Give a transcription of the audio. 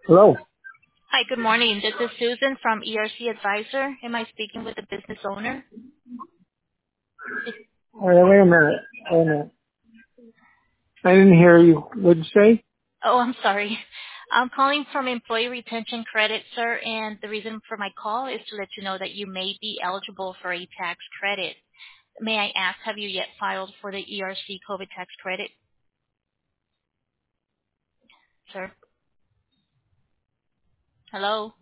Hello. Hi, good morning. This is Susan from ERC Advisor. Am I speaking with the business owner? Wait a minute. Wait a minute. I didn't hear you. What'd you say? Oh, I'm sorry. I'm calling from Employee Retention Credit, sir, and the reason for my call is to let you know that you may be eligible for a tax credit. May I ask, have you yet filed for the ERC COVID tax credit, sir? Hello?